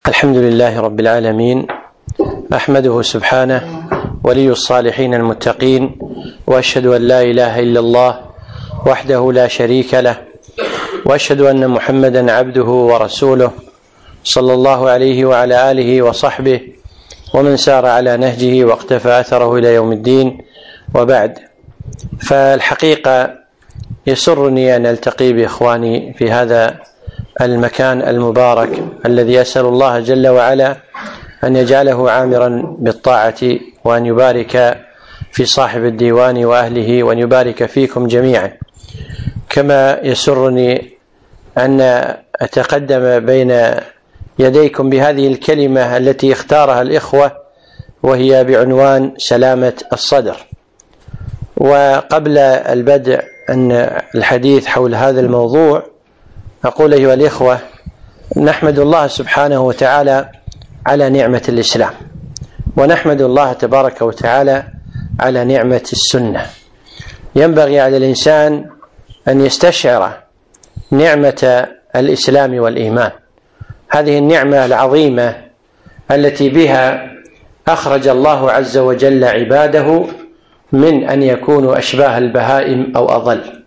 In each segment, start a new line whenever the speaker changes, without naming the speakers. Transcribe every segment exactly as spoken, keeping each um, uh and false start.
الحمد لله رب العالمين، أحمده سبحانه ولي الصالحين المتقين، وأشهد أن لا إله إلا الله وحده لا شريك له، وأشهد أن محمدا عبده ورسوله صلى الله عليه وعلى آله وصحبه ومن سار على نهجه واقتفى أثره إلى يوم الدين. وبعد، فالحقيقة يسرني أن ألتقي بإخواني في هذا المكان المبارك الذي أسأل الله جل وعلا أن يجعله عامرا بالطاعة، وأن يبارك في صاحب الديوان وأهله، وأن يبارك فيكم جميعا. كما يسرني أن أتقدم بين يديكم بهذه الكلمة التي اختارها الإخوة، وهي بعنوان سلامة الصدر. وقبل البدء أن الحديث حول هذا الموضوع، أقول أيها الإخوة، نحمد الله سبحانه وتعالى على نعمة الإسلام، ونحمد الله تبارك وتعالى على نعمة السنة. ينبغي على الإنسان أن يستشعر نعمة الإسلام والإيمان، هذه النعمة العظيمة التي بها أخرج الله عز وجل عباده من أن يكونوا أشباه البهائم أو أضل.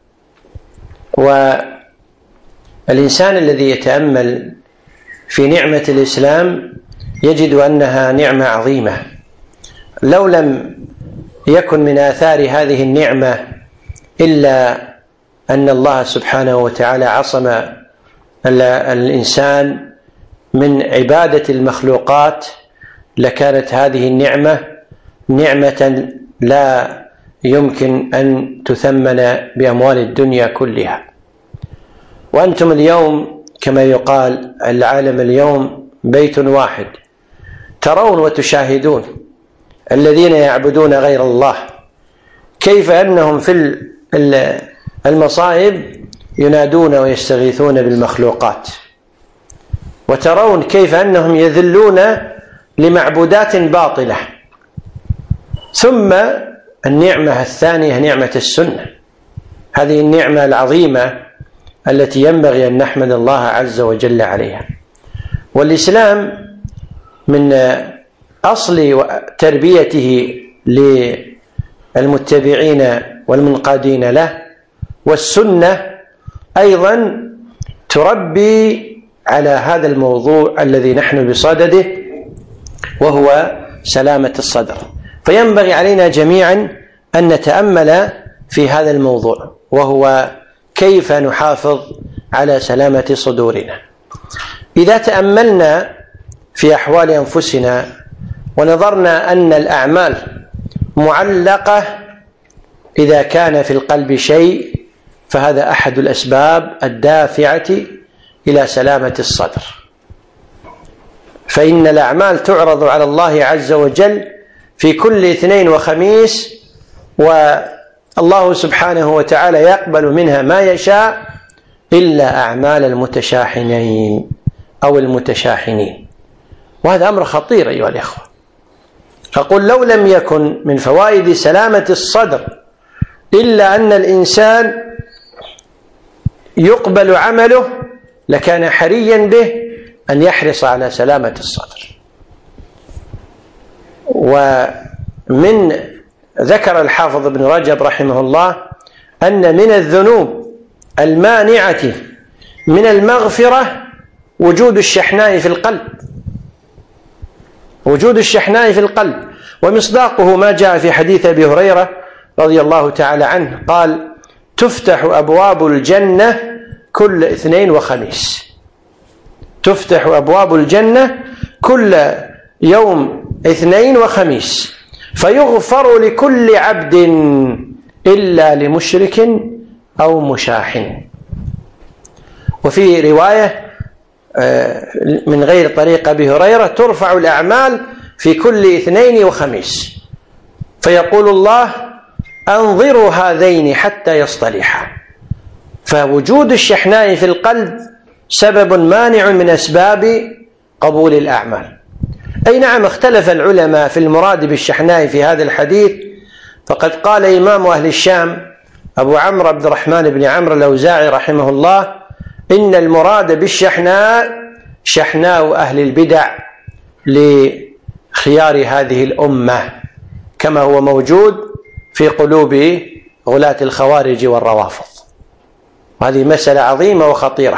والإنسان الذي يتأمل في نعمة الإسلام يجد أنها نعمة عظيمة. لو لم يكن من آثار هذه النعمة إلا أن الله سبحانه وتعالى عصم الإنسان من عبادة المخلوقات، لكانت هذه النعمة نعمة لا يمكن أن تثمن بأموال الدنيا كلها. وأنتم اليوم كما يقال، العالم اليوم بيت واحد، ترون وتشاهدون الذين يعبدون غير الله كيف أنهم في المصائب ينادون ويستغيثون بالمخلوقات، وترون كيف أنهم يذلون لمعبودات باطلة. ثم النعمة الثانية نعمة السنة، هذه النعمة العظيمة التي ينبغي أن نحمد الله عز وجل عليها. والإسلام من أصل تربيته للمتبعين والمنقادين له، والسنة أيضا تربي على هذا الموضوع الذي نحن بصدده، وهو سلامة الصدر. فينبغي علينا جميعا أن نتأمل في هذا الموضوع، وهو كيف نحافظ على سلامة صدورنا. إذا تأملنا في أحوال أنفسنا ونظرنا أن الأعمال معلقة، إذا كان في القلب شيء فهذا أحد الأسباب الدافعة إلى سلامة الصدر. فإن الأعمال تعرض على الله عز وجل في كل اثنين وخميس، والله سبحانه وتعالى يقبل منها ما يشاء إلا أعمال المتشاحنين أو المتشاحنين. وهذا أمر خطير أيها الإخوة. أقول لو لم يكن من فوائد سلامة الصدر إلا أن الإنسان يقبل عمله، لكان حريا به أن يحرص على سلامة الصدر. ومن ذكر الحافظ ابن رجب رحمه الله أن من الذنوب المانعة من المغفرة وجود الشحناء في القلب، وجود الشحناء في القلب. ومصداقه ما جاء في حديث أبي هريرة رضي الله تعالى عنه قال: تفتح أبواب الجنة كل اثنين وخميس، تفتح أبواب الجنة كل يوم اثنين وخميس، فيغفر لكل عبد إلا لمشرك أو مشاحن. وفي رواية من غير طريق أبي هريرة: ترفع الأعمال في كل اثنين وخميس، فيقول الله: أنظروا هذين حتى يصطلحا. فوجود الشحناء في القلب سبب مانع من أسباب قبول الأعمال. أي نعم، اختلف العلماء في المراد بالشحناء في هذا الحديث، فقد قال إمام أهل الشام أبو عمرو عبد الرحمن بن عمرو الأوزاعي رحمه الله: إن المراد بالشحناء شحناء أهل البدع لخيار هذه الأمة كما هو موجود في قلوب غلاة الخوارج والروافض. وهذه مسألة عظيمة وخطيرة.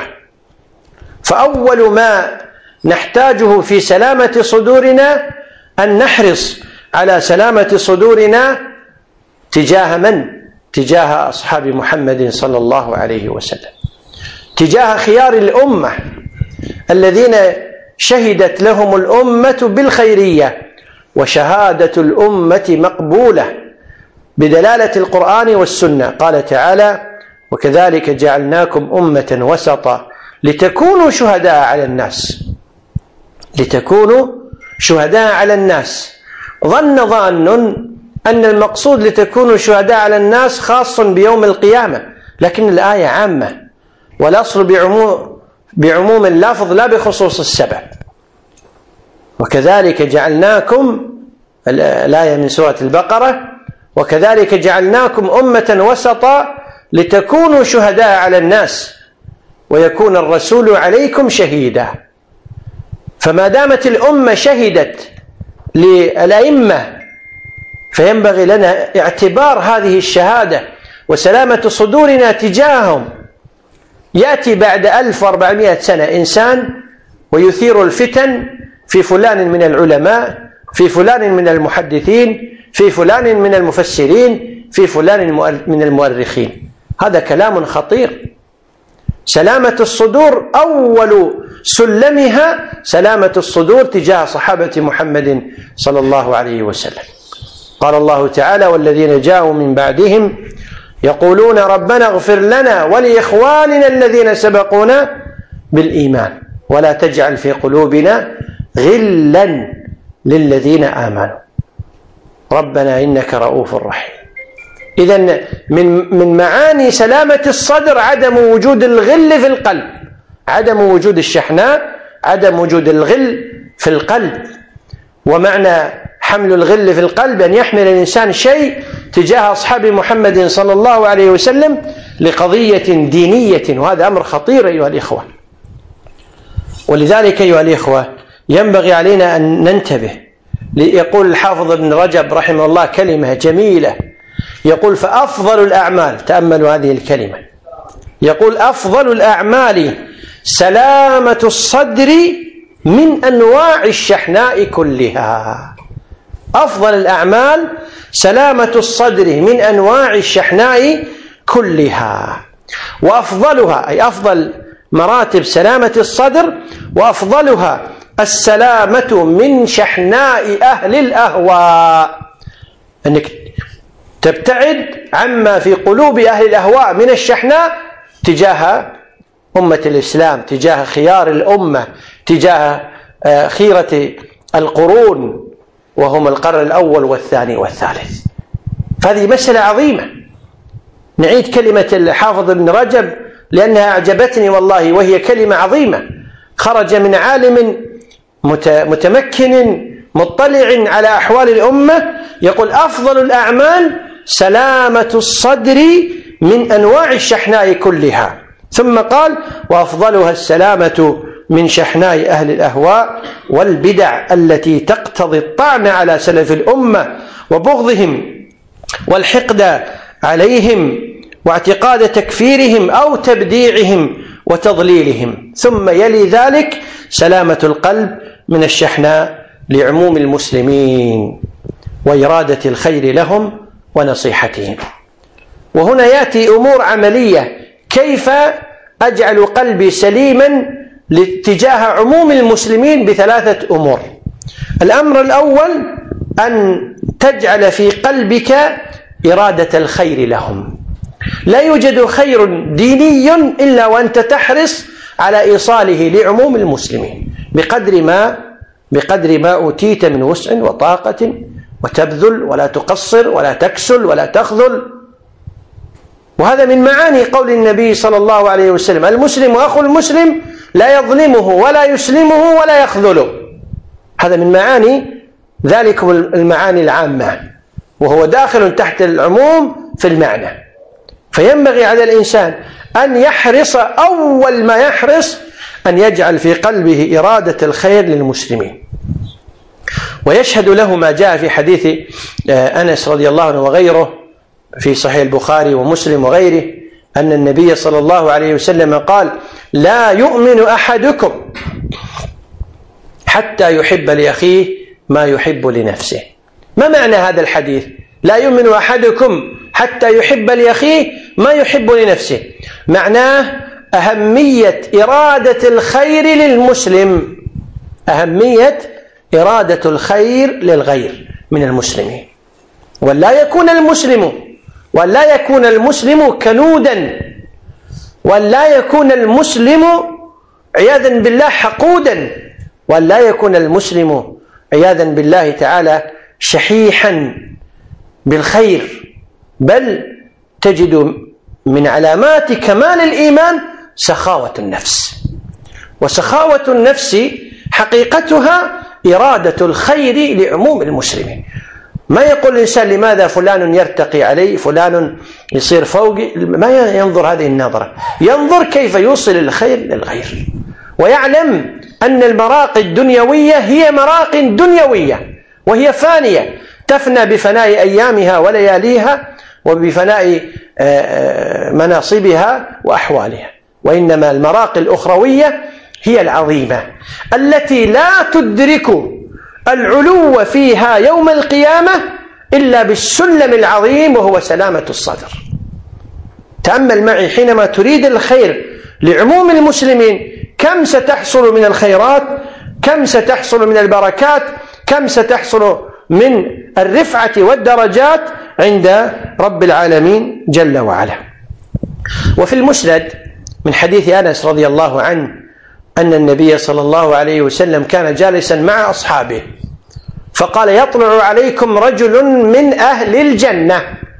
فأول ما نحتاجه في سلامة صدورنا أن نحرص على سلامة صدورنا تجاه من؟ تجاه أصحاب محمد صلى الله عليه وسلم، تجاه خيار الأمة الذين شهدت لهم الأمة بالخيرية، وشهادة الأمة مقبولة بدلالة القرآن والسنة. قال تعالى: وكذلك جعلناكم أمة وسطا لتكونوا شهداء على الناس. لتكونوا شهداء على الناس. ظن ظان أن المقصود لتكونوا شهداء على الناس خاص بيوم القيامة، لكن الآية عامة، والأصل بعموم, بعموم اللفظ لا بخصوص السبب. وكذلك جعلناكم، الآية من سورة البقرة: وكذلك جعلناكم أمة وسطا لتكونوا شهداء على الناس ويكون الرسول عليكم شهيدا. فما دامت الأمة شهدت للأئمة فينبغي لنا اعتبار هذه الشهادة وسلامة صدورنا تجاههم. يأتي بعد ألف وأربعمائة سنة إنسان ويثير الفتن في فلان من العلماء، في فلان من المحدثين، في فلان من المفسرين، في فلان من المؤرخين. هذا كلام خطير. سلامة الصدور أول سلمها سلامة الصدور تجاه صحابة محمد صلى الله عليه وسلم. قال الله تعالى: والذين جاءوا من بعدهم يقولون ربنا اغفر لنا ولإخواننا الذين سبقونا بالإيمان ولا تجعل في قلوبنا غلا للذين آمنوا ربنا إنك رؤوف رحيم. إذن من من معاني سلامة الصدر عدم وجود الغل في القلب، عدم وجود الشحناء، عدم وجود الغل في القلب. ومعنى حمل الغل في القلب أن يحمل الإنسان شيء تجاه أصحاب محمد صلى الله عليه وسلم لقضية دينية، وهذا أمر خطير أيها الإخوة. ولذلك أيها الإخوة ينبغي علينا أن ننتبه. يقول الحافظ ابن رجب رحمه الله كلمة جميلة، يقول: فأفضل الأعمال، تأملوا هذه الكلمة، يقول: أفضل الأعمال سلامة الصدر من أنواع الشحناء كلها. أفضل الأعمال سلامة الصدر من أنواع الشحناء كلها. وأفضلها أي أفضل مراتب سلامة الصدر، وأفضلها السلامة من شحناء أهل الأهواء، أنك تبتعد عما في قلوب أهل الأهواء من الشحناء تجاه أمة الإسلام، تجاه خيار الأمة، تجاه خيرة القرون وهم القرن الأول والثاني والثالث. فهذه مسألة عظيمة. نعيد كلمة الحافظ ابن رجب لأنها أعجبتني والله، وهي كلمة عظيمة خرج من عالم متمكن مطلع على أحوال الأمة، يقول: أفضل الأعمال سلامة الصدر من أنواع الشحناء كلها. ثم قال: وأفضلها السلامة من شحناء أهل الأهواء والبدع التي تقتضي الطعن على سلف الأمة وبغضهم والحقد عليهم واعتقاد تكفيرهم أو تبديعهم وتضليلهم. ثم يلي ذلك سلامة القلب من الشحناء لعموم المسلمين وإرادة الخير لهم ونصيحتهم. وهنا يأتي أمور عملية: كيف أجعل قلبي سليما لاتجاه عموم المسلمين؟ بثلاثة أمور. الأمر الأول أن تجعل في قلبك إرادة الخير لهم. لا يوجد خير ديني إلا وأنت تحرص على إيصاله لعموم المسلمين بقدر ما بقدر ما أوتيت من وسع وطاقة، وتبذل ولا تقصر ولا تكسل ولا تخذل. وهذا من معاني قول النبي صلى الله عليه وسلم: المسلم أخو المسلم لا يظلمه ولا يسلمه ولا يخذله. هذا من معاني ذلك المعاني العامة، وهو داخل تحت العموم في المعنى. فينبغي على الإنسان أن يحرص، أول ما يحرص أن يجعل في قلبه إرادة الخير للمسلمين. ويشهد له ما جاء في حديث أنس رضي الله عنه وغيره في صحيح البخاري ومسلم وغيره أن النبي صلى الله عليه وسلم قال: لا يؤمن أحدكم حتى يحب لأخيه ما يحب لنفسه. ما معنى هذا الحديث؟ لا يؤمن أحدكم حتى يحب لأخيه ما يحب لنفسه، معناه أهمية إرادة الخير للمسلم، أهمية إرادة الخير للغير من المسلمين، ولا يكون المسلم ولا يكون المسلم كنودا، ولا يكون المسلم عياذا بالله حقودا، ولا يكون المسلم عياذا بالله تعالى شحيحا بالخير. بل تجد من علامات كمال الإيمان سخاوة النفس، وسخاوة النفس حقيقتها إرادة الخير لعموم المسلمين. ما يقول الإنسان لماذا فلان يرتقي علي، فلان يصير فوقي، ما ينظر هذه النظرة، ينظر كيف يوصل الخير للغير، ويعلم أن المراقي الدنيوية هي مراقي دنيوية وهي فانية، تفنى بفناء أيامها ولياليها وبفناء مناصبها وأحوالها، وإنما المراقي الأخروية هي العظيمة التي لا تدرك العلو فيها يوم القيامة إلا بالسلم العظيم وهو سلامة الصدر. تأمل معي حينما تريد الخير لعموم المسلمين كم ستحصل من الخيرات، كم ستحصل من البركات، كم ستحصل من الرفعة والدرجات عند رب العالمين جل وعلا. وفي المسند من حديث أنس رضي الله عنه أن النبي صلى الله عليه وسلم كان جالسا مع أصحابه فقال: يطلع عليكم رجل من أهل الجنة.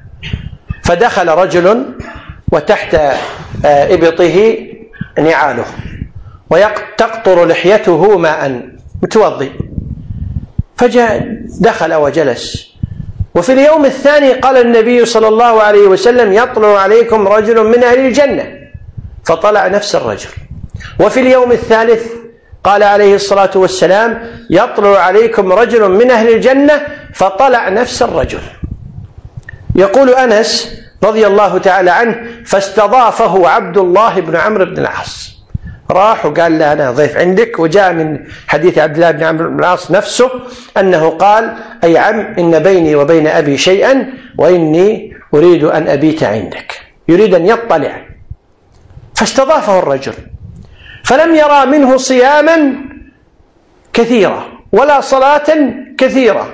فدخل رجل وتحت إبطه نعاله وتقطر لحيته ماء، متوضي، فجاء دخل وجلس. وفي اليوم الثاني قال النبي صلى الله عليه وسلم: يطلع عليكم رجل من أهل الجنة، فطلع نفس الرجل. وفي اليوم الثالث قال عليه الصلاة والسلام: يطلع عليكم رجل من أهل الجنة، فطلع نفس الرجل. يقول أنس رضي الله تعالى عنه: فاستضافه عبد الله بن عمرو بن العاص، راح وقال له: أنا ضيف عندك. وجاء من حديث عبد الله بن عمرو بن العاص نفسه أنه قال: أي عم، إن بيني وبين أبي شيئا وإني أريد أن أبيت عندك، يريد أن يطلع. فاستضافه الرجل، فلم يرى منه صياما كثيرة ولا صلاة كثيرة،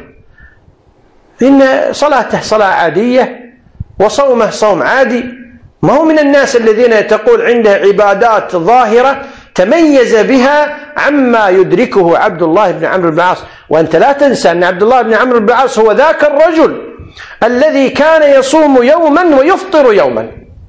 إن صلاته صلاة عادية وصومه صوم عادي، ما هو من الناس الذين تقول عنده عبادات ظاهرة تميز بها عما يدركه عبد الله بن عمرو بن العاص. وأنت لا تنسى أن عبد الله بن عمرو بن العاص هو ذاك الرجل الذي كان يصوم يوما ويفطر يوما،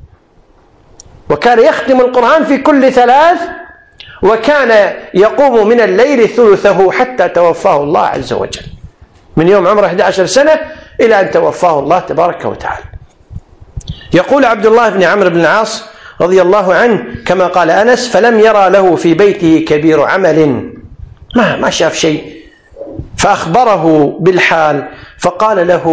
وكان يختم القرآن في كل ثلاث، وكان يقوم من الليل ثلثه حتى توفاه الله عز وجل، من يوم عمره إحدى عشرة سنة إلى أن توفاه الله تبارك وتعالى. يقول عبد الله بن عمرو بن العاص رضي الله عنه كما قال أنس: فلم يرى له في بيته كبير عمل، ما ما شاف شيء، فأخبره بالحال فقال له: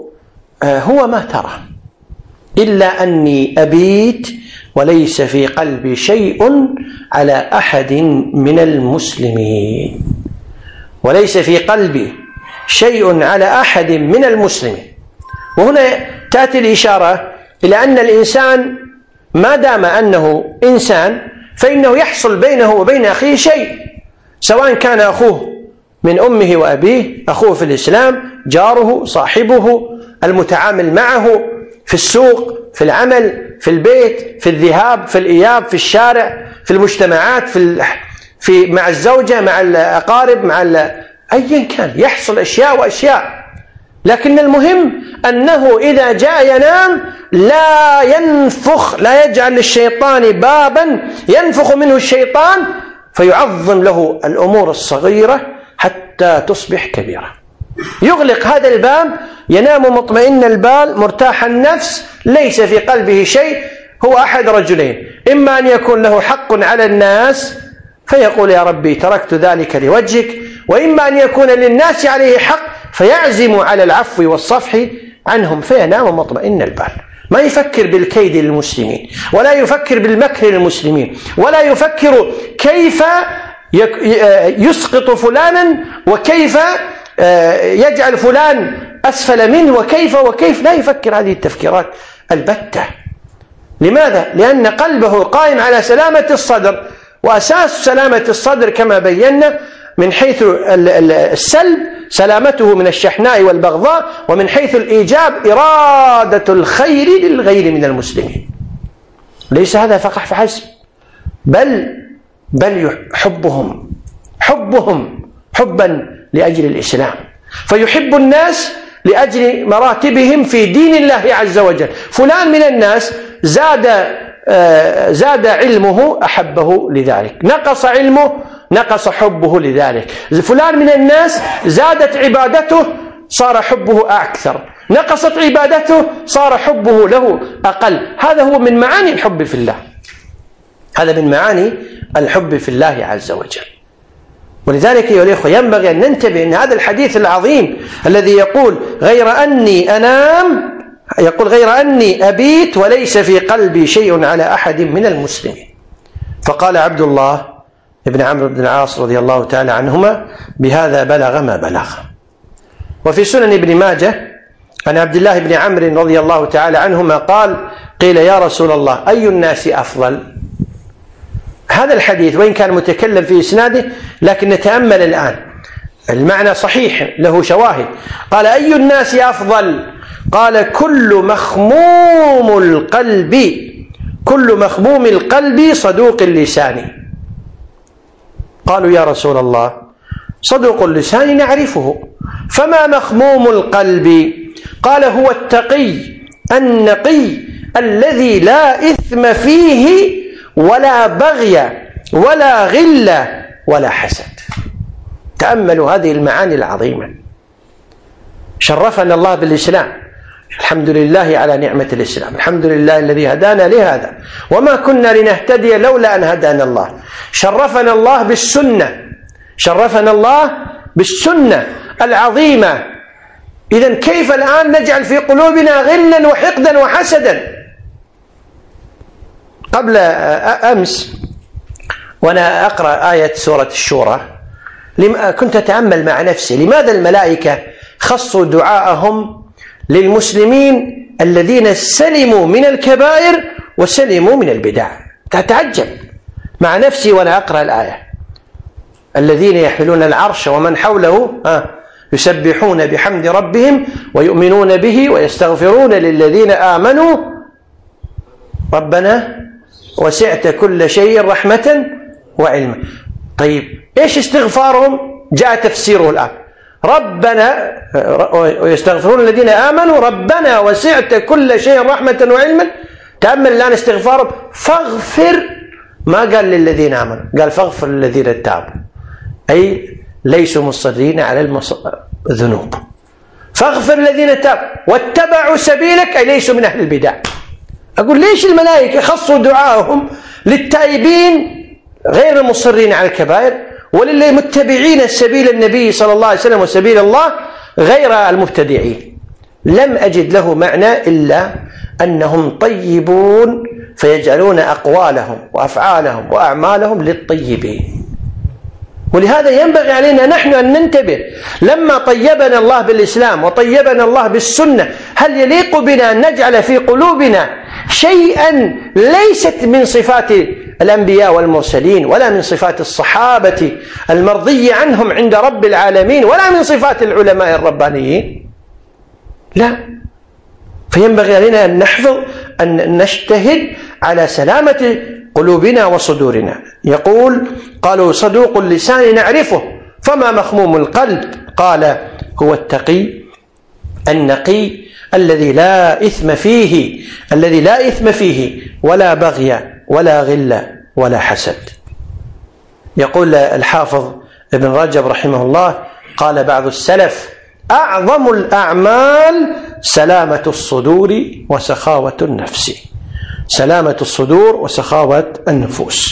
هو ما ترى إلا أني أبيت وليس في قلبي شيء على أحد من المسلمين، وليس في قلبي شيء على أحد من المسلمين. وهنا تأتي الإشارة إلى أن الإنسان ما دام أنه إنسان فإنه يحصل بينه وبين أخيه شيء، سواء كان أخوه من أمه وأبيه، أخوه في الإسلام، جاره، صاحبه، المتعامل معه في السوق، في العمل، في البيت، في الذهاب، في الإياب، في الشارع، في المجتمعات، في, في مع الزوجة، مع الأقارب، مع أيا كان، يحصل أشياء وأشياء. لكن المهم أنه إذا جاء ينام لا ينفخ، لا يجعل للشيطان بابا ينفخ منه الشيطان فيعظم له الأمور الصغيرة حتى تصبح كبيرة. يغلق هذا الباب، ينام مطمئن البال مرتاح النفس، ليس في قلبه شيء. هو أحد رجلين: إما أن يكون له حق على الناس فيقول يا ربي تركت ذلك لوجهك، وإما أن يكون للناس عليه حق فيعزم على العفو والصفح عنهم فينام مطمئن البال، ما يفكر بالكيد للمسلمين، ولا يفكر بالمكر للمسلمين، ولا يفكر كيف يسقط فلانا وكيف يجعل فلان أسفل منه وكيف وكيف، لا يفكر هذه التفكيرات البتة. لماذا؟ لأن قلبه قائم على سلامة الصدر، وأساس سلامة الصدر كما بينا من حيث السلب سلامته من الشحناء والبغضاء، ومن حيث الإيجاب إرادة الخير للغير من المسلمين. ليس هذا فقط فحسب، بل بل حبهم حبهم حبا لأجل الإسلام، فيحب الناس لأجل مراتبهم في دين الله عز وجل. فلان من الناس زاد زاد علمه أحبه لذلك، نقص علمه نقص حبه لذلك. فلان من الناس زادت عبادته صار حبه أكثر، نقصت عبادته صار حبه له أقل. هذا هو من معاني الحب في الله، هذا من معاني الحب في الله عز وجل. ولذلك أيها الأخوة ينبغي أن ننتبه أن هذا الحديث العظيم الذي يقول غير أني أنام، يقول غير أني أبيت وليس في قلبي شيء على أحد من المسلمين. فقال عبد الله ابن عمرو بن العاص رضي الله تعالى عنهما بهذا بلغ ما بلغ. وفي سنن ابن ماجه عن عبد الله بن عمرو رضي الله تعالى عنهما قال قيل يا رسول الله أي الناس أفضل؟ هذا الحديث وإن كان متكلم في إسناده لكن نتأمل الآن، المعنى صحيح له شواهد. قال أي الناس أفضل؟ قال كل مخموم القلب كل مخموم القلب صدوق اللسان. قالوا يا رسول الله صدوق اللسان نعرفه، فما مخموم القلب؟ قال هو التقي النقي الذي لا إثم فيه ولا بغي ولا غل ولا حسد. تأملوا هذه المعاني العظيمة. شرفنا الله بالإسلام، الحمد لله على نعمة الإسلام، الحمد لله الذي هدانا لهذا وما كنا لنهتدي لولا أن هدانا الله. شرفنا الله بالسنة، شرفنا الله بالسنة العظيمة. إذن كيف الآن نجعل في قلوبنا غلا وحقدا وحسدا؟ قبل أمس وأنا أقرأ آية سورة الشورى كنت أتأمل مع نفسي لماذا الملائكة خصوا دعاءهم للمسلمين الذين سلموا من الكبائر وسلموا من البدع. تتعجب مع نفسي وأنا أقرأ الآية الذين يحملون العرش ومن حوله يسبحون بحمد ربهم ويؤمنون به ويستغفرون للذين آمنوا ربنا وسعت كل شيء رحمة وعلما. طيب إيش استغفارهم؟ جاء تفسيره الآن ربنا ويستغفرون الذين آمنوا ربنا وسعت كل شيء رحمة وعلما. تأمل الآن استغفارهم فاغفر، ما قال للذين آمنوا، قال فاغفر للذين تابوا، أي ليسوا مصرين على الذنوب. فاغفر الذين تابوا واتبعوا سبيلك، أي ليسوا من أهل البدع. أقول ليش الملائكة خصوا دعاءهم للتائبين غير المصرين على الكبائر وللمتبعين سبيل النبي صلى الله عليه وسلم وسبيل الله غير المبتدعين؟ لم أجد له معنى إلا أنهم طيبون فيجعلون أقوالهم وأفعالهم وأعمالهم للطيبين. ولهذا ينبغي علينا نحن أن ننتبه لما طيبنا الله بالإسلام وطيبنا الله بالسنة، هل يليق بنا أن نجعل في قلوبنا شيئا ليست من صفات الأنبياء والمرسلين ولا من صفات الصحابة المرضي عنهم عند رب العالمين ولا من صفات العلماء الربانيين؟ لا. فينبغي علينا أن نحفظ أن نجتهد على سلامة قلوبنا وصدورنا. يقول قالوا صدوق اللسان نعرفه فما مخموم القلب؟ قال هو التقي النقي الذي لا إثم فيه الذي لا إثم فيه ولا بغي ولا غل ولا حسد. يقول الحافظ ابن رجب رحمه الله قال بعض السلف أعظم الأعمال سلامة الصدور وسخاوة النفس. سلامة الصدور وسخاوة النفوس.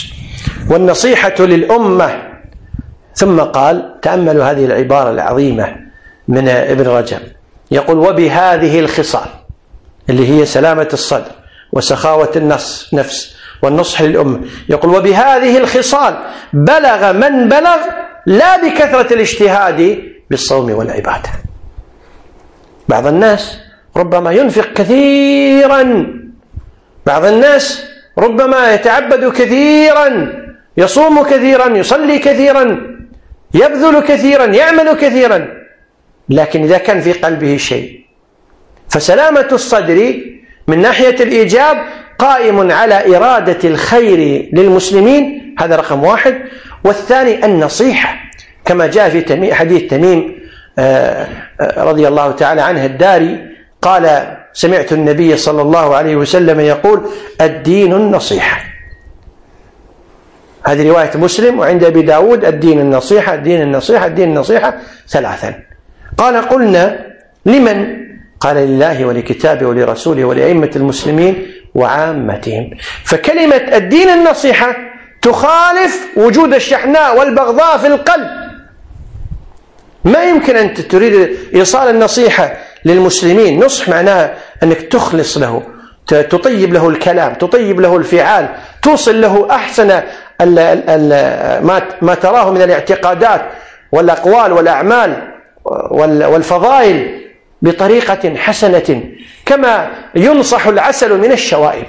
والنصيحة للأمة. ثم قال، تأملوا هذه العبارة العظيمة من ابن رجب، يقول: وبهذه الخصال اللي هي سلامة الصدر وسخاوة النفس نفس والنصح للأمة، يقول: وبهذه الخصال بلغ من بلغ، لا بكثرة الاجتهاد بالصوم والعبادة. بعض الناس ربما ينفق كثيرا، بعض الناس ربما يتعبد كثيرا، يصوم كثيرا، يصلي كثيرا، يبذل كثيرا، يعمل كثيرا، لكن إذا كان في قلبه شيء. فسلامة الصدر من ناحية الإيجاب قائم على إرادة الخير للمسلمين، هذا رقم واحد. والثاني النصيحة، كما جاء في حديث تميم رضي الله تعالى عنه الداري قال: سمعت النبي صلى الله عليه وسلم يقول: الدين النصيحة. هذه رواية مسلم، وعند أبي داود: الدين النصيحة، الدين النصيحة، الدين النصيحة ثلاثا. قال: قلنا لمن؟ قال: لله ولكتابه ولرسوله ولأئمة المسلمين وعامتهم. فكلمة الدين النصيحة تخالف وجود الشحناء والبغضاء في القلب. ما يمكن أن تريد إيصال النصيحة للمسلمين، نصح معناها أنك تخلص له، تطيب له الكلام، تطيب له الفعال، توصل له أحسن ال ال ما تراه من الاعتقادات والأقوال والأعمال والفضائل بطريقة حسنة، كما ينصح العسل من الشوائب.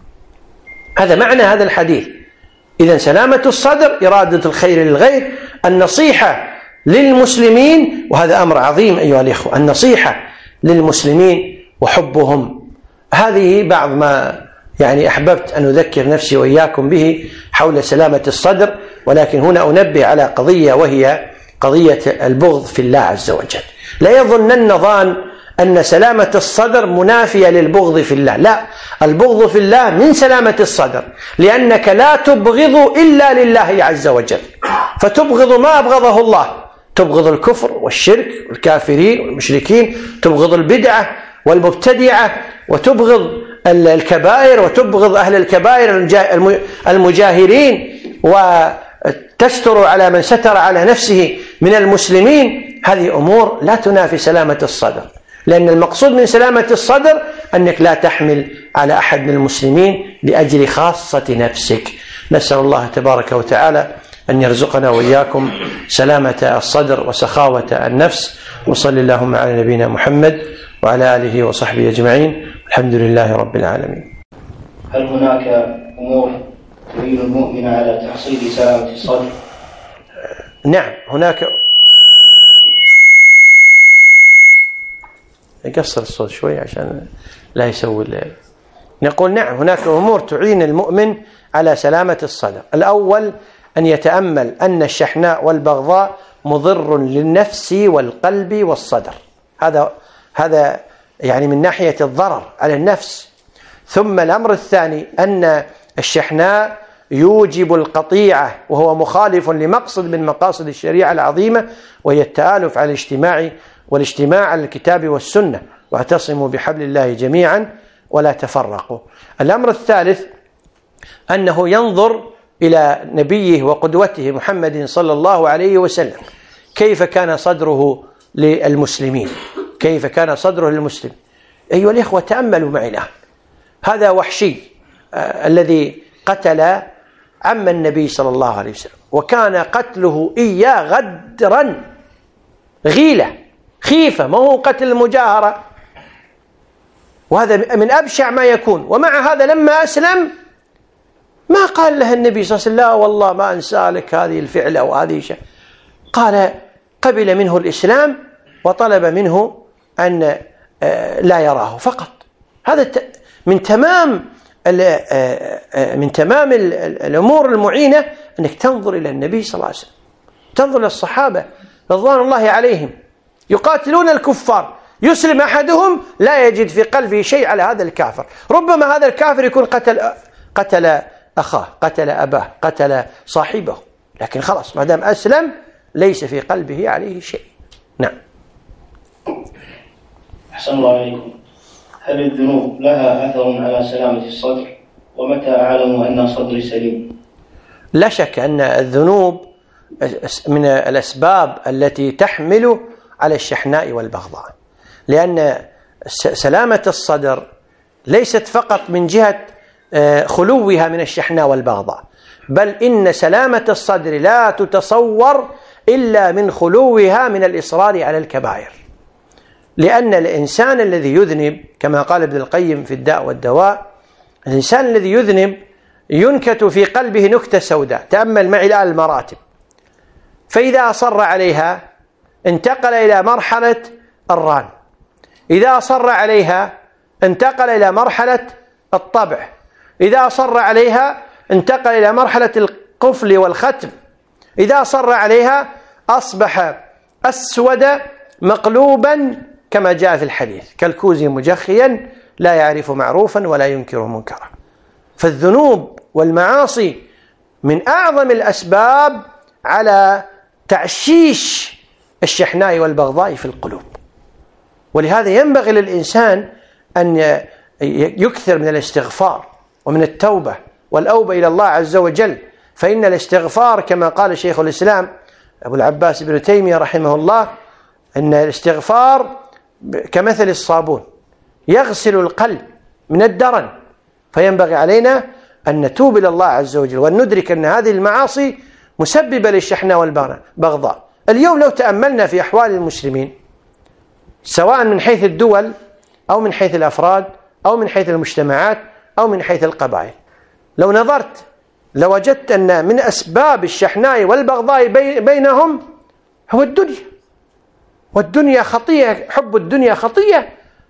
هذا معنى هذا الحديث. إذن سلامة الصدر إرادة الخير للغير، النصيحة للمسلمين، وهذا أمر عظيم أيها الإخوة، النصيحة للمسلمين وحبهم. هذه بعض ما يعني أحببت أن أذكر نفسي وإياكم به حول سلامة الصدر. ولكن هنا أنبه على قضية، وهي قضية البغض في الله عز وجل. لا يظنن ظان أن سلامة الصدر منافية للبغض في الله، لا، البغض في الله من سلامة الصدر، لأنك لا تبغض إلا لله عز وجل، فتبغض ما أبغضه الله، تبغض الكفر والشرك والكافرين والمشركين، تبغض البدعة والمبتدعة، وتبغض الكبائر، وتبغض أهل الكبائر المجاهرين، وتستر على من ستر على نفسه من المسلمين. هذه أمور لا تنافي سلامة الصدر، لأن المقصود من سلامة الصدر أنك لا تحمل على أحد من المسلمين لأجل خاصة نفسك. نسأل الله تبارك وتعالى أن يرزقنا وإياكم سلامة الصدر وسخاوة النفس. وصلى اللهم على نبينا محمد وعلى آله وصحبه أجمعين، الحمد لله رب العالمين.
هل هناك أمور تعين المؤمن على تحصيل سلامة الصدر؟
نعم، هناك. يقصر الصوت شوي عشان لا يسوي الليل. نقول نعم، هناك أمور تعين المؤمن على سلامة الصدر. الأول أن يتأمل أن الشحناء والبغضاء مضر للنفس والقلب والصدر، هذا هذا يعني من ناحية الضرر على النفس. ثم الأمر الثاني أن الشحناء يوجب القطيعة، وهو مخالف لمقصد من مقاصد الشريعة العظيمة، وهي التآلف على الاجتماع والاجتماع على الكتاب والسنة، واعتصموا بحبل الله جميعا ولا تفرقوا. الأمر الثالث أنه ينظر إلى نبيه وقدوته محمد صلى الله عليه وسلم، كيف كان صدره للمسلمين، كيف كان صدره للمسلم. أيها الإخوة تأملوا معي الآن، هذا وحشي آه الذي قتل عم النبي صلى الله عليه وسلم، وكان قتله إياه غدرا، غيلة، خيفة، ما هو قتل المجاهرة، وهذا من أبشع ما يكون. ومع هذا لما أسلم ما قال له النبي صلى الله عليه وسلم: لا والله ما أنسى لك هذه الفعلة وهذه شيء. قال قبل منه الإسلام وطلب منه أن لا يراه فقط. هذا من تمام من تمام الأمور المعينة أنك تنظر إلى النبي صلى الله عليه وسلم، تنظر إلى الصحابة رضوان الله عليهم يقاتلون الكفار، يسلم أحدهم لا يجد في قلبه شيء على هذا الكافر، ربما هذا الكافر يكون قتل قتل أخاه، قتل أباه، قتل صاحبه، لكن خلاص ما دام أسلم ليس في قلبه عليه شيء. نعم.
أحسن الله عليكم. هل الذنوب لها أثر على سلامة الصدر؟ ومتى أعلم أن صدري سليم؟
لا شك أن الذنوب من الأسباب التي تحمل على الشحناء والبغضاء، لأن سلامة الصدر ليست فقط من جهة خلوها من الشحناء والبغضاء، بل إن سلامة الصدر لا تتصور إلا من خلوها من الإصرار على الكبائر. لأن الإنسان الذي يذنب كما قال ابن القيم في الداء والدواء، الإنسان الذي يذنب ينكت في قلبه نكتة سوداء. تأمل معي الآن المراتب. فإذا أصر عليها انتقل إلى مرحلة الران، إذا أصر عليها انتقل إلى مرحلة الطبع، إذا أصر عليها انتقل إلى مرحلة القفل والختم، إذا أصر عليها أصبح أسود مقلوبا كما جاء في الحديث كالكوز مجخيا لا يعرف معروفا ولا ينكر منكرا. فالذنوب والمعاصي من أعظم الأسباب على تعشيش الشحناء والبغضاء في القلوب. ولهذا ينبغي للإنسان أن يكثر من الاستغفار ومن التوبة والأوبة إلى الله عز وجل، فإن الاستغفار كما قال شيخ الإسلام أبو العباس ابن تيمية رحمه الله أن الاستغفار كمثل الصابون يغسل القلب من الدرن. فينبغي علينا أن نتوب إلى الله عز وجل وأن ندرك أن هذه المعاصي مسببة للشحناء والبغضاء. اليوم لو تأملنا في أحوال المسلمين سواء من حيث الدول أو من حيث الأفراد أو من حيث المجتمعات أو من حيث القبائل، لو نظرت لوجدت أن من أسباب الشحناء والبغضاء بينهم هو الدنيا، والدنيا خطية، حب الدنيا خطية،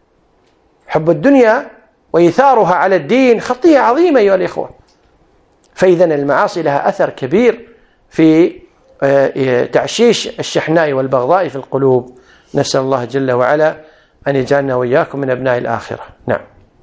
حب الدنيا وإيثارها على الدين خطية عظيمة أيها الإخوة. فإذن المعاصي لها أثر كبير في تعشيش الشحناء والبغضاء في القلوب. نسأل الله جل وعلا أن يجعلنا وإياكم من أبناء الآخرة. نعم.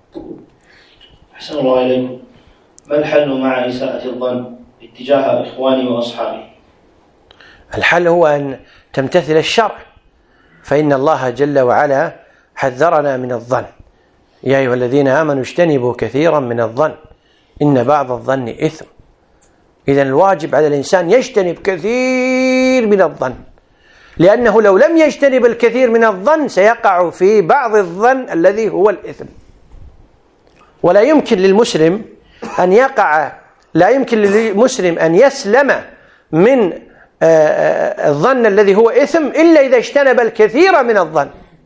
أحسن الله إليكم. ما الحل مع إساءة الظن اتجاه إخواني وأصحابي؟
الحل هو أن تمتثل الشرع، فإن الله جل وعلا حذرنا من الظن: يا أيها الذين آمنوا اجتنبوا كثيرا من الظن إن بعض الظن إثم. إذن الواجب على الإنسان يجتنب كثير من الظن، لأنه لو لم يجتنب الكثير من الظن سيقع في بعض الظن الذي هو الإثم. ولا يمكن للمسلم أن يقع لا يمكن للمسلم أن يسلم من الظن الذي هو إثم إلا إذا اجتنب الكثير من الظن.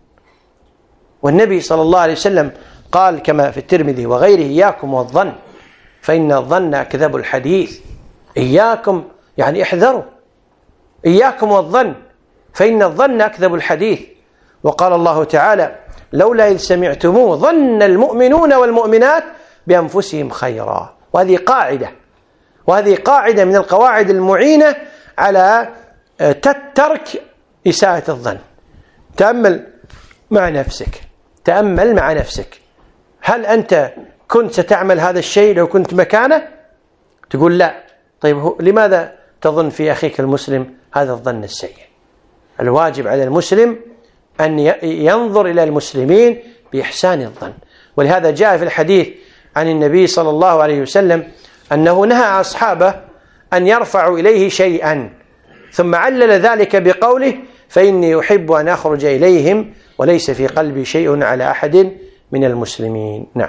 والنبي صلى الله عليه وسلم قال كما في الترمذي وغيره: إياكم والظن فإن الظن أكذب الحديث. إياكم يعني احذروا، إياكم والظن فإن الظن أكذب الحديث. وقال الله تعالى: لولا إذ سمعتموه ظن المؤمنون والمؤمنات بأنفسهم خيرا. وهذه قاعدة وهذه قاعدة من القواعد المعينة على ترك إساءة الظن. تأمل مع نفسك تأمل مع نفسك هل أنت كنت ستعمل هذا الشيء لو كنت مكانه؟ تقول لا. طيب لماذا تظن في أخيك المسلم هذا الظن السيء؟ الواجب على المسلم أن ينظر إلى المسلمين بإحسان الظن. ولهذا جاء في الحديث عن النبي صلى الله عليه وسلم أنه نهى أصحابه أن يرفعوا إليه شيئا، ثم علل ذلك بقوله: فإني أحب أن أخرج إليهم وليس في قلبي شيء على أحد من المسلمين. نعم.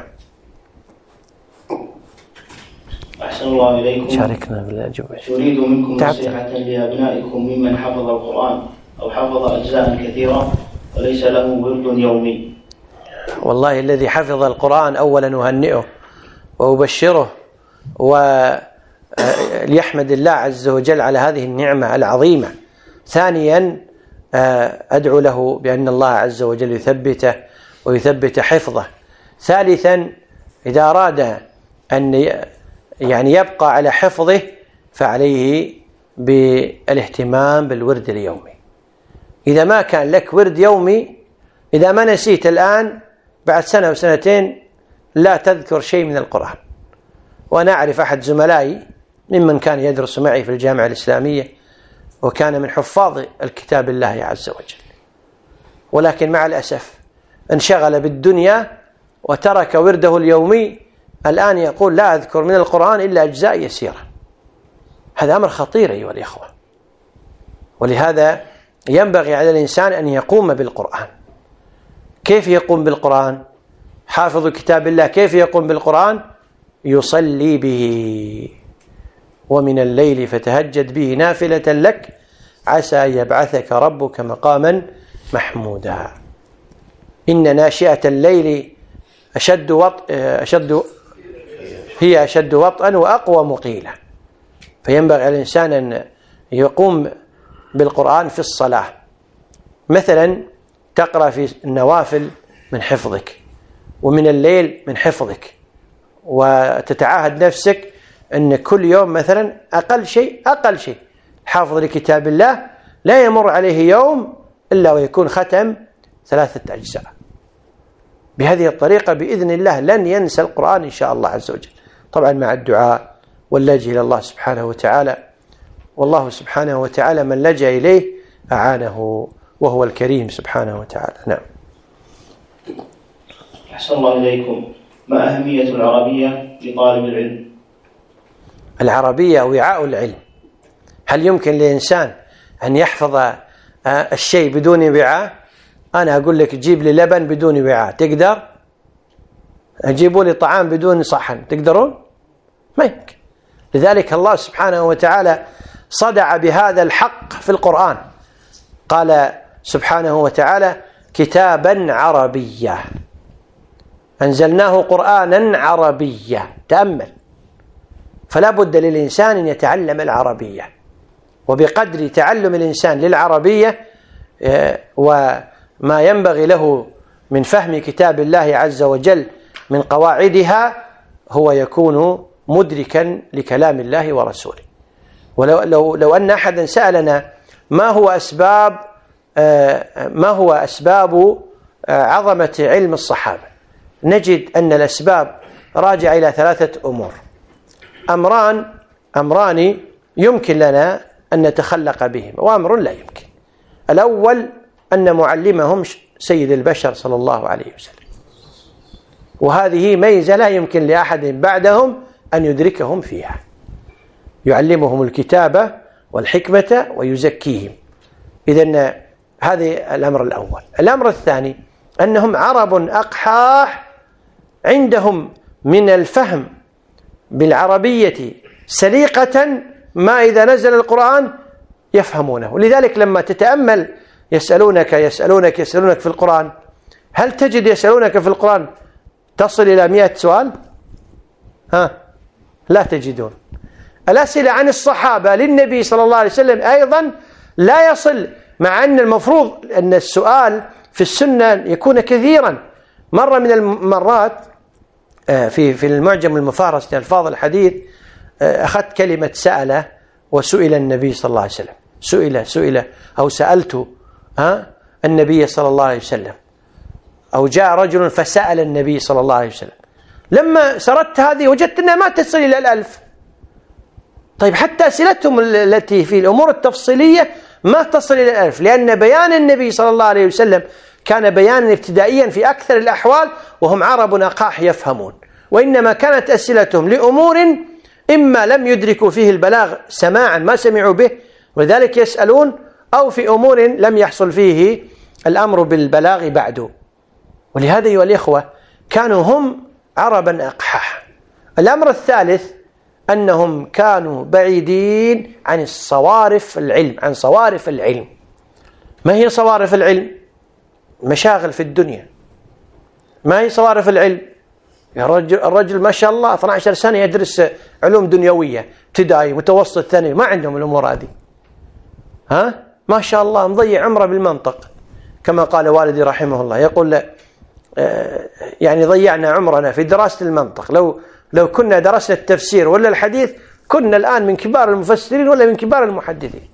أحسن الله إليكم.
شاركنا بالأجوبة.
أريد منكم نصيحة لأبنائكم ممن حفظ القرآن أو حفظ أجزاء كثيرة وليس له ورد يومي.
والله الذي حفظ القرآن أولا أهنئه وأبشره وليحمد الله عز وجل على هذه النعمة العظيمة. ثانيا أدعو له بأن الله عز وجل يثبته ويثبت حفظه. ثالثا إذا أراد أن يعني يبقى على حفظه فعليه بالاهتمام بالورد اليومي. إذا ما كان لك ورد يومي، إذا ما نسيت الآن بعد سنة وسنتين لا تذكر شيء من القرآن. وأنا أعرف أحد زملائي ممن كان يدرس معي في الجامعة الإسلامية وكان من حفاظ الكتاب الله عز وجل، ولكن مع الأسف انشغل بالدنيا وترك ورده اليومي. الآن يقول لا أذكر من القرآن إلا أجزاء يسيرة. هذا أمر خطير أيها الإخوة. ولهذا ينبغي على الإنسان أن يقوم بالقرآن. كيف يقوم بالقرآن؟ حافظ كتاب الله كيف يقوم بالقرآن؟ يصلي به، ومن الليل فتهجد به نافلة لك عسى أن يبعثك ربك مقاما محمودا. إن ناشئة الليل أشد وط... أشد هي أشد وطئا وأقوى مقيلة. فينبغي على الإنسان أن يقوم بالقرآن في الصلاة، مثلا تقرأ في النوافل من حفظك، ومن الليل من حفظك، وتتعاهد نفسك أن كل يوم مثلا أقل شيء أقل شيء حافظ لكتاب الله لا يمر عليه يوم إلا ويكون ختم ثلاثة أجزاء. بهذه الطريقة بإذن الله لن ينسى القرآن إن شاء الله عز وجل، طبعا مع الدعاء واللجأ إلى الله سبحانه وتعالى. والله سبحانه وتعالى من لجأ إليه أعانه، وهو الكريم سبحانه وتعالى. نعم.
أحسن الله إليكم. ما أهمية العربية لطالب العلم؟
العربية وعاء العلم. هل يمكن لإنسان أن يحفظ الشيء بدون وعاء؟ أنا أقول لك جيب لي لبن بدون وعاء، تقدر؟ أجيبوا لي طعام بدون صحن، تقدرون؟ ما يمكن. لذلك الله سبحانه وتعالى صدع بهذا الحق في القرآن، قال سبحانه وتعالى كتابا عربيا أنزلناه قرآنا عربيا. تأمل، فلا بد للإنسان أن يتعلم العربية، وبقدر تعلم الإنسان للعربية وما ينبغي له من فهم كتاب الله عز وجل من قواعدها هو يكون مدركا لكلام الله ورسوله. ولو لو لو أن أحدا سألنا ما هو أسباب ما هو أسباب عظمة علم الصحابة، نجد أن الأسباب راجع إلى ثلاثة أمور. أمران أمران يمكن لنا أن نتخلق بهم، وأمر لا يمكن. الأول أن معلمهم سيد البشر صلى الله عليه وسلم، وهذه ميزة لا يمكن لأحد بعدهم أن يدركهم فيها. يعلمهم الكتابة والحكمة ويزكيهم. إذن هذا الأمر الأول. الأمر الثاني أنهم عرب أقحاح، عندهم من الفهم بالعربية سليقة ما إذا نزل القرآن يفهمونه. ولذلك لما تتأمل يسألونك يسألونك يسألونك في القرآن، هل تجد يسألونك في القرآن تصل إلى مئة سؤال؟ ها، لا تجدون. الأسئلة عن الصحابة للنبي صلى الله عليه وسلم أيضا لا يصل، مع أن المفروض أن السؤال في السنة يكون كثيرا. مرة من المرات في في المعجم المفارس لألفاظ الحديث أخذت كلمة سأل وسئل النبي صلى الله عليه وسلم، سئل سئل أو سألت ها النبي صلى الله عليه وسلم، أو جاء رجل فسأل النبي صلى الله عليه وسلم. لما سردت هذه وجدت أنها ما تصل إلى الألف. طيب حتى أسئلتهم التي في الأمور التفصيلية ما تصل إلى الألف، لأن بيان النبي صلى الله عليه وسلم كان بيانا ابتدائيا في أكثر الأحوال، وهم عرب أقاح يفهمون. وإنما كانت أسئلتهم لأمور إما لم يدركوا فيه البلاغ سماعا ما سمعوا به ولذلك يسألون، أو في أمور لم يحصل فيه الأمر بالبلاغ بعد. ولهذا أيها الإخوة كانوا هم عربا أقحاح. الأمر الثالث أنهم كانوا بعيدين عن الصوارف العلم عن صوارف العلم. ما هي صوارف العلم؟ مشاغل في الدنيا. ما هي صوارف العلم؟ الرجل, الرجل ما شاء الله اثنتي عشرة سنة يدرس علوم دنيوية، ابتدائي متوسط ثانوي، ما عندهم الأمور هذه. ها ما شاء الله مضيع عمره بالمنطق، كما قال والدي رحمه الله، يقول يعني ضيعنا عمرنا في دراسة المنطق. لو لو كنا درسنا التفسير ولا الحديث كنا الآن من كبار المفسرين ولا من كبار المحدثين.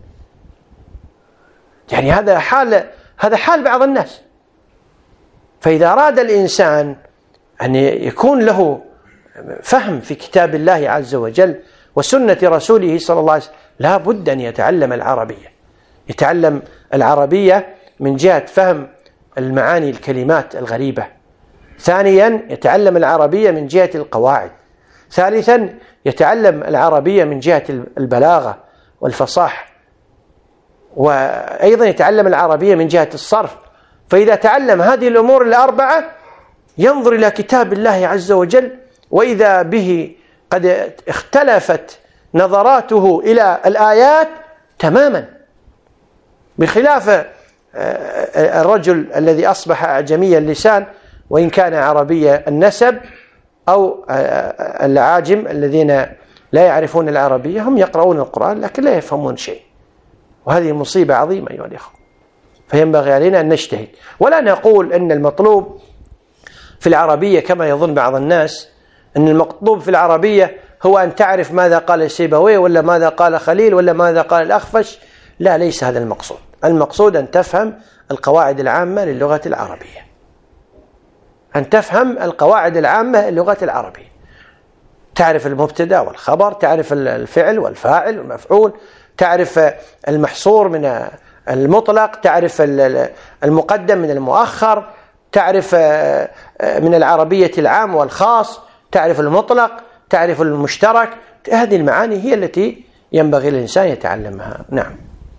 يعني هذا حال هذا حال بعض الناس. فإذا أراد الإنسان أن يكون له فهم في كتاب الله عز وجل وسنة رسوله صلى الله عليه وسلم لا بد أن يتعلم العربية. يتعلم العربية من جهة فهم المعاني الكلمات الغريبة. ثانيا يتعلم العربية من جهة القواعد. ثالثا يتعلم العربية من جهة البلاغة والفصاحة، وأيضا يتعلم العربية من جهة الصرف. فإذا تعلم هذه الأمور الأربعة ينظر إلى كتاب الله عز وجل، وإذا به قد اختلفت نظراته إلى الآيات تماما، بخلاف الرجل الذي أصبح أعجمي اللسان وإن كان عربي النسب، أو العاجم الذين لا يعرفون العربية، هم يقرؤون القرآن لكن لا يفهمون شيء، وهذه مصيبة عظيمة أيها الأخوة. فينبغي علينا أن نجتهد، ولا نقول أن المطلوب في العربية كما يظن بعض الناس أن المطلوب في العربية هو أن تعرف ماذا قال سيبويه ولا ماذا قال خليل ولا ماذا قال الأخفش. لا، ليس هذا المقصود. المقصود أن تفهم القواعد العامة للغة العربية، أن تفهم القواعد العامة للغة العربية، تعرف المبتدأ والخبر، تعرف الفعل والفاعل والمفعول، تعرف المحصور من المطلق، تعرف المقدم من المؤخر، تعرف من العربية العام والخاص، تعرف المطلق، تعرف المشترك. هذه المعاني هي التي ينبغي الإنسان يتعلمها. نعم.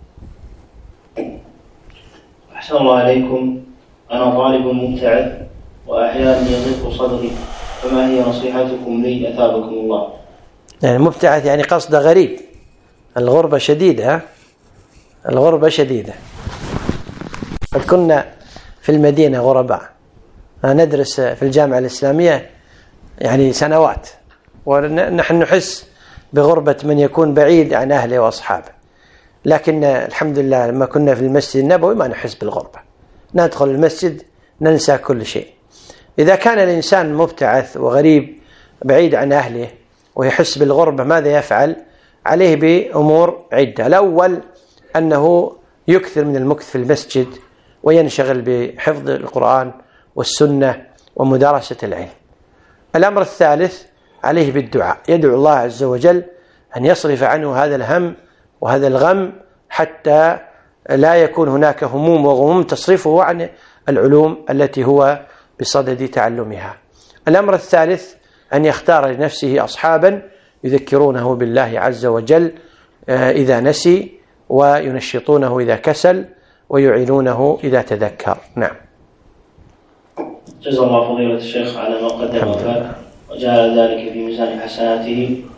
أحسن الله عليكم. أنا طالب مبتعث وأحيانا يضيق صدري، فما هي نصيحتكم لي أثابكم الله؟
يعني مبتعث يعني قصد غريب. الغربة شديدة، الغربة شديدة. قد كنا في المدينة غرباء، ندرس في الجامعة الإسلامية يعني سنوات، ونحن نحس بغربة من يكون بعيد عن أهله وأصحابه، لكن الحمد لله لما كنا في المسجد النبوي ما نحس بالغربة، ندخل المسجد ننسى كل شيء. إذا كان الإنسان مبتعث وغريب بعيد عن أهله ويحس بالغربة ماذا يفعل؟ عليه بأمور عدة. الأول أنه يكثر من المكث في المسجد وينشغل بحفظ القرآن والسنة ومدارسة العلم. الأمر الثالث عليه بالدعاء، يدعو الله عز وجل أن يصرف عنه هذا الهم وهذا الغم حتى لا يكون هناك هموم وغموم تصرفه عن العلوم التي هو بصدد تعلمها. الأمر الثالث أن يختار لنفسه أصحابا يذكرونه بالله عز وجل إذا نسي، وينشطونه إذا كسل، ويعينونه إذا تذكر. نعم.
جزا الله فضيلة الشيخ على ما قدم وجعل ذلك في ميزان حسناته